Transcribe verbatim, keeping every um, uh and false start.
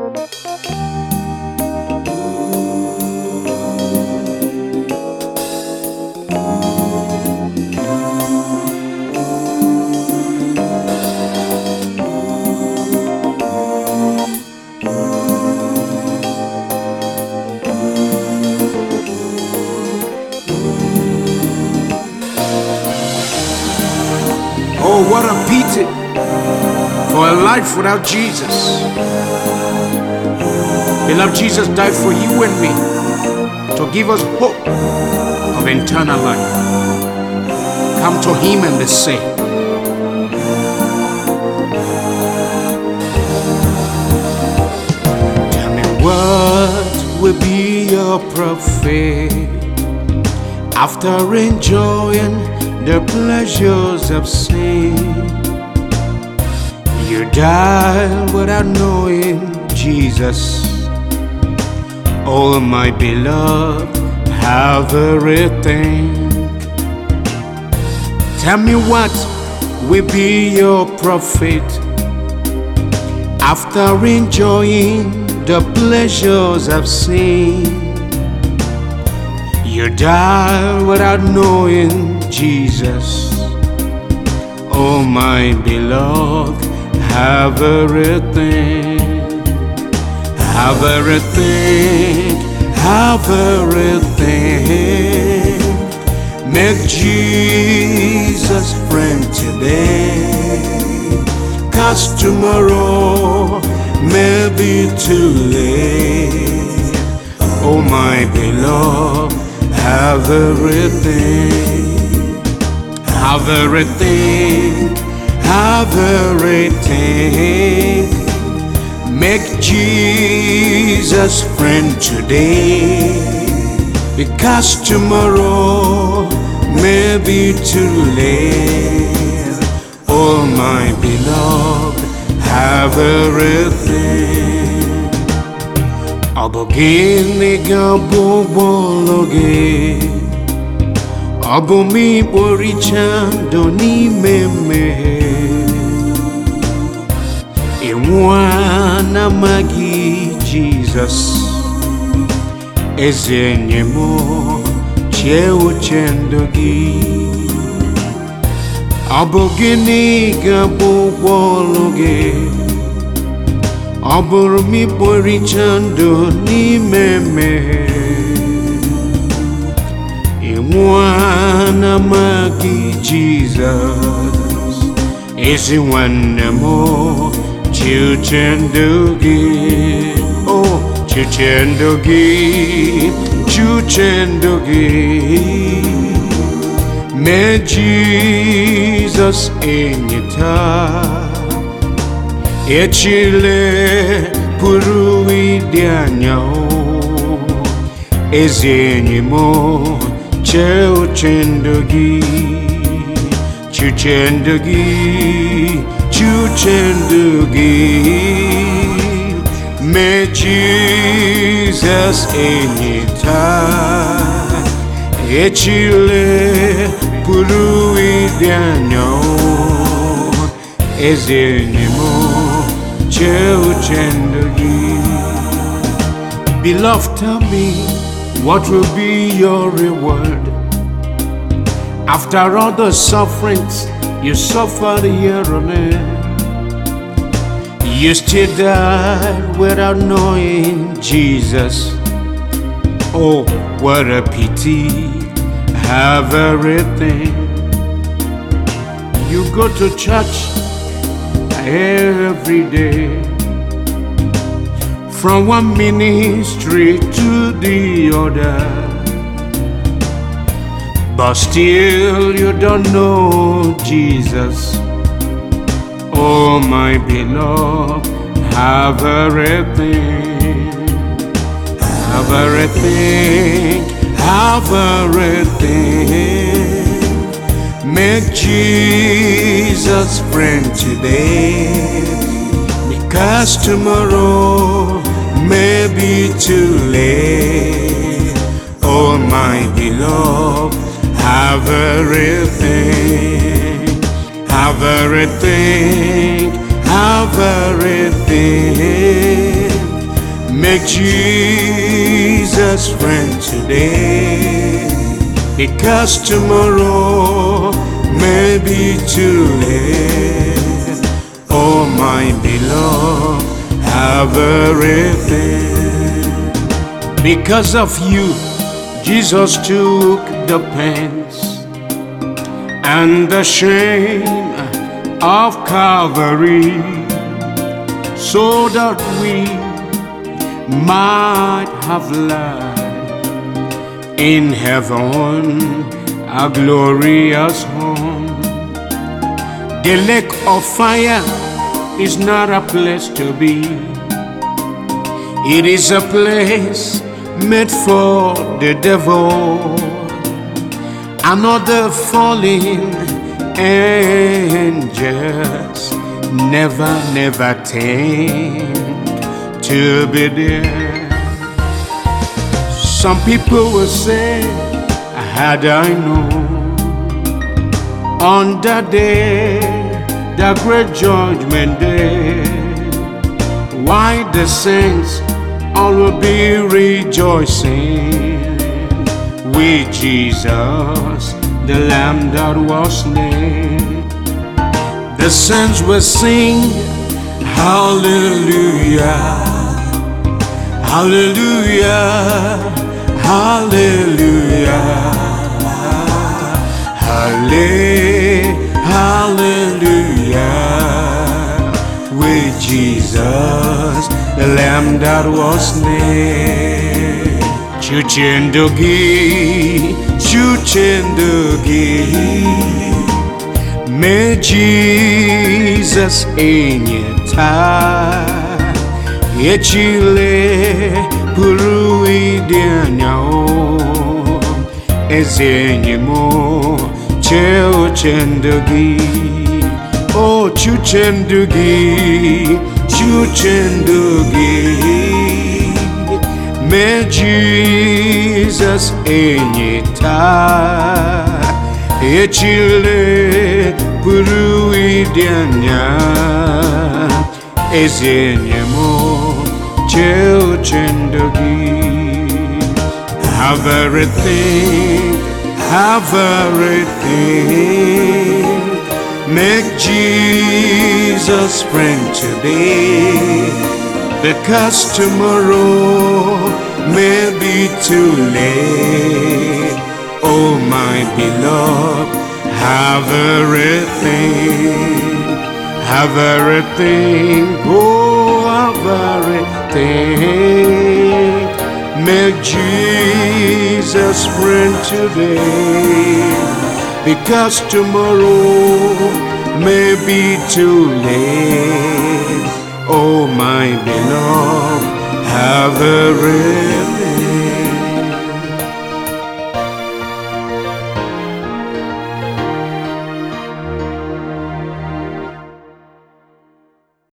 Oh, what a pity for a life without Jesus. Beloved, Jesus died for you and me to give us hope of eternal life. Come to Him and be saved. Tell me, what will be your profit after enjoying the pleasures of sin? You die without knowing Jesus. Oh, my beloved, have everything. Tell me, what will be your profit after enjoying the pleasures of sin? You die without knowing Jesus. Oh, my beloved, have everything. Have everything, have everything. Make Jesus friend today, 'cause tomorrow may be too late. Oh, my beloved, have everything. Have everything, have everything. Make Jesus friend today, because tomorrow may be too late. Oh, my beloved, have everything. Abogini gabobologe, abomi borichando ni meme. Iwana magi Jesus, ezenyemo cheu chendogi. Abogini gabobologe, abomi borichando ni meme. Iwana magi Jesus, ezenyemo Chuchendogi, oh, Chuchendogi, Chuchendogi. May Jesus enyita, echile purui dianyao, ezenyimo, Chuchendogi, Chuchendogi. Chuchendogi, may Jesus enyita, echile purui dianyo, ezenyemo Chuchendogi. Beloved, tell me, what will be your reward after all the sufferings you suffered here on earth? You still died without knowing Jesus. Oh, what a pity. Have everything. You go to church every day, from one ministry to the other, but still you don't know Jesus. Oh, my beloved, have everything. Have everything, have everything. Make Jesus friend today, because tomorrow may be too late. Oh, my beloved, have everything, have everything, have everything. Make Jesus friend today, because tomorrow may be too late. Oh my beloved, have everything. Because of you, Jesus took the pains and the shame of Calvary, so that we might have life in heaven, a glorious home. The lake of fire is not a place to be. It is a place made for the devil, another falling angels never, never tend to be there. Some people will say, had I known on that day, the great judgment day, why the saints all will be rejoicing with Jesus, the Lamb that was slain. The saints will sing, hallelujah, hallelujah, hallelujah, hallelujah, with Jesus, the Lamb that was slain. Chuchendogi, Chuchendogi, may Jesus enyeta echile puru idianyao ezenyemo chuchendogi. Oh Chuchendogi, Chuchendogi, may Jesus enyeta echile puru idianya ezenyemo chuchendogi. Have everything, have everything. Make Jesus friend today, because tomorrow may be too late. Oh my beloved, have everything, have everything, oh have everything. Make Jesus friend today, because tomorrow may be too late. Oh my beloved, have everything.